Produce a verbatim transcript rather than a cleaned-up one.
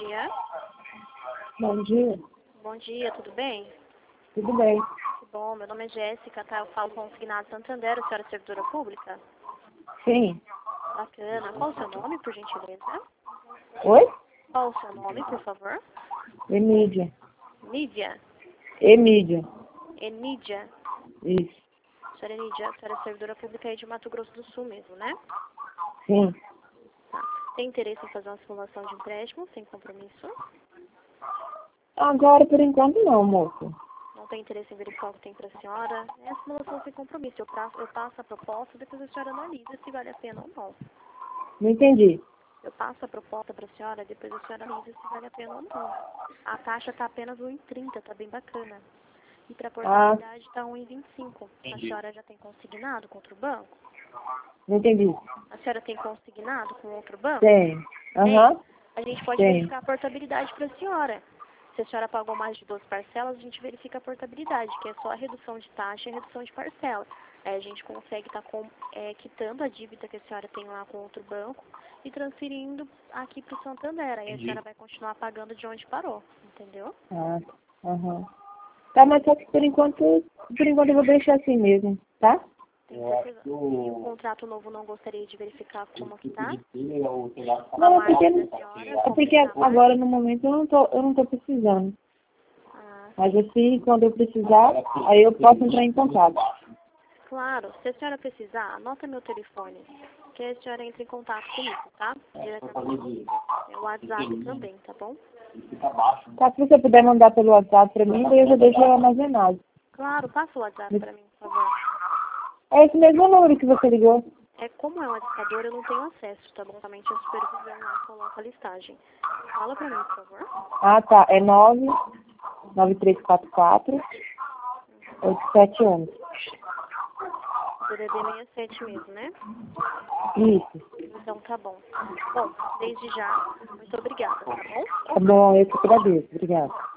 dia. Bom dia. Bom dia, tudo bem? Tudo bem. Que bom, meu nome é Jéssica, tá? Eu falo com o Signado Santander, a senhora é servidora pública? Sim. Bacana. Qual o seu nome, por gentileza? Oi? Qual o seu nome, por favor? Emídia. Nídia? Emídia. Enídia? Isso. Senhora Enídia, a senhora é servidora pública aí de Mato Grosso do Sul mesmo, né? Sim. Tá. Tem interesse em fazer uma simulação de empréstimo sem compromisso? Agora, por enquanto, não, moço. Não tem interesse em verificar o que tem para a senhora? É a simulação sem compromisso. Eu passo, eu passo a proposta, depois a senhora analisa se vale a pena ou não. Não entendi. Eu passo a proposta para a senhora, depois a senhora analisa se vale a pena ou não. A taxa está apenas um vírgula trinta, está bem bacana. E para a portabilidade está um vírgula vinte e cinco. A senhora já tem consignado contra o banco? Não entendi. A senhora tem consignado com outro banco? Tem. Aham. Tem. A gente pode Tem. verificar a portabilidade para a senhora. Se a senhora pagou mais de doze parcelas, a gente verifica a portabilidade, que é só a redução de taxa e a redução de parcela. Aí a gente consegue estar tá é, quitando a dívida que a senhora tem lá com outro banco e transferindo aqui para o Santander. Aí a senhora vai continuar pagando de onde parou, entendeu? Ah, aham. Tá, mas só que por enquanto, por enquanto eu vou deixar assim mesmo, tá? Tem certeza? E o contrato novo não gostaria de verificar como que tá? Não, é porque, é porque agora no momento eu não tô, eu não tô precisando. Ah, Mas assim, quando eu precisar, aí eu posso entrar em contato. claro, se a senhora precisar, anota meu telefone, que a senhora entra em contato comigo, tá? Diretamente. É o WhatsApp também, tá bom? Tá, se você puder mandar pelo WhatsApp pra mim, daí eu já deixo armazenado. Claro, passa o WhatsApp pra mim, por favor. É esse mesmo número que você ligou. É, como é um adestrador, eu não tenho acesso, tá bom? Somente a supervisão lá coloca a listagem. Fala pra mim, por favor. Ah, tá. É nove nove três quatro quatro oito sete um. D D D sessenta e sete mesmo, né? Isso. Então tá bom. Bom, desde já, muito obrigada, tá bom? Tá bom, eu que agradeço. Obrigada.